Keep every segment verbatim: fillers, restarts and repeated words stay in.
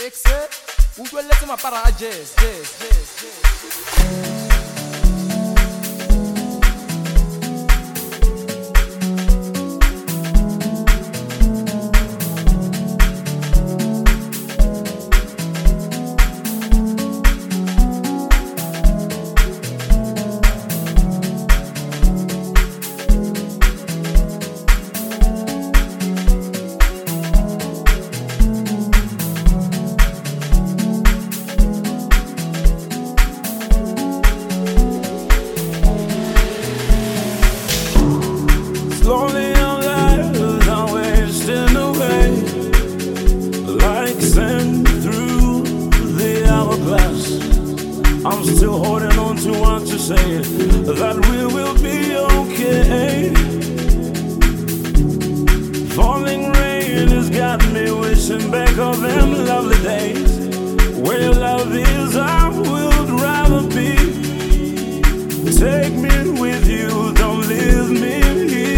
Exe, ukweletse mapara a jazz, jazz, jazz, jazz. Slowly our lives are wasting away, like sand through the hourglass. I'm still holding on to what you say, that we will be okay. Falling rain has got me wishing back of them lovely days. Where love is, I would rather be. Take me with you, don't leave me here.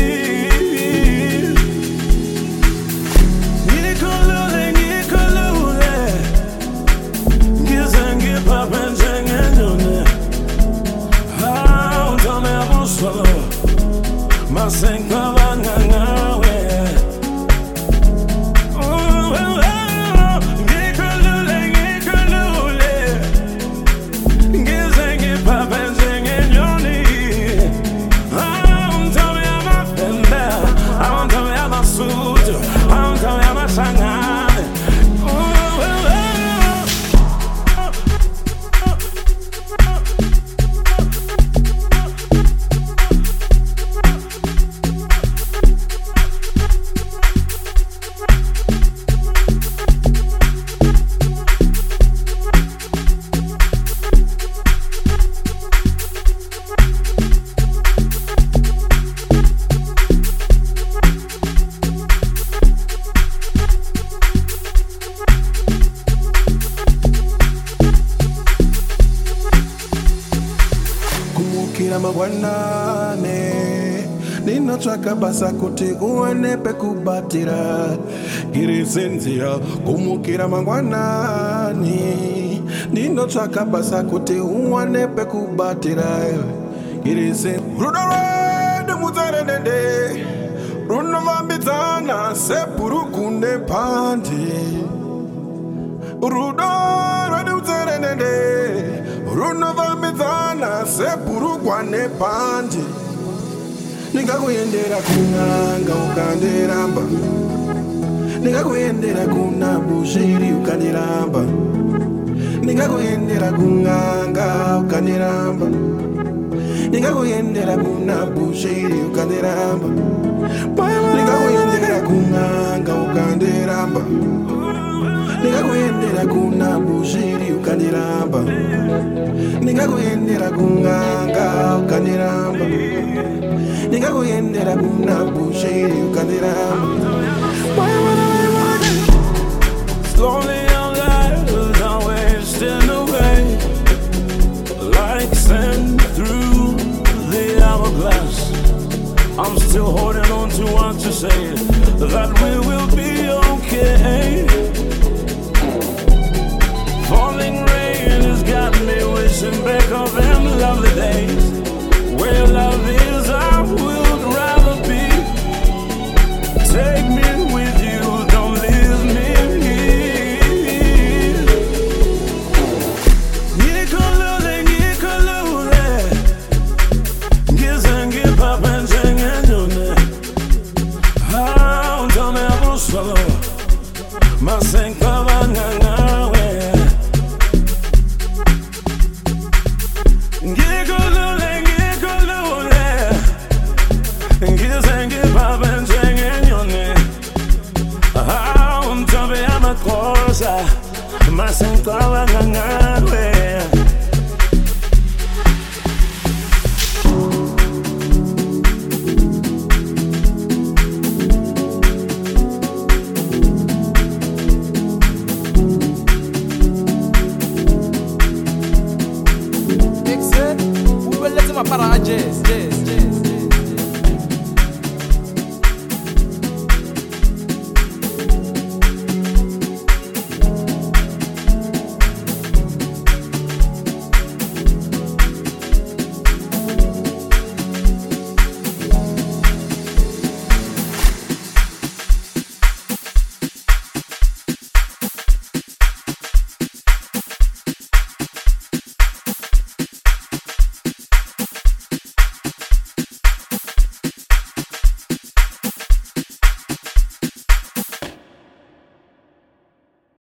Kumukira magwanane nino chaka basa kuti uone pekubatira girizenzia. Kumukira magwanane nino chaka basa kuti uone pekubatira girizen rudore de muzarenende runova bizana sepurukunde pandi rudore de muzarenende runova bizana sepurukwane pandi. Nikakuyendera kunanga ukandiramba, nikakuyendera kuna bushiri ukandiramba, nikakuyendera kunanga ukandiramba, nikakuyendera kuna bushiri ukandiramba, nikakuyendera kunanga ukandiramba, nikakuyendera kuna bushiri ukandiramba, nikakuyendera kunanga ukandiramba, nikakuyendera kuna bushiri ukandiramba. Slowly our lives are wasting away, like sand through the hourglass. I'm still holding on to what you say, that we will be okay. Falling rain has got me wishing back of them lovely days. Where love is, I would rather be. Take me with you, don't leave me here. Ngikhulule, ngikhulule, ngize ngiphape njengenyoni. Hawu Ntombi yabuSholo, mase ngicabanga ngawe. Ngikhulule, ngikhulule, ngize ngiphape njengenyoni. Hawu Ntombi yamakhoza, mase ngicabanga ngawe.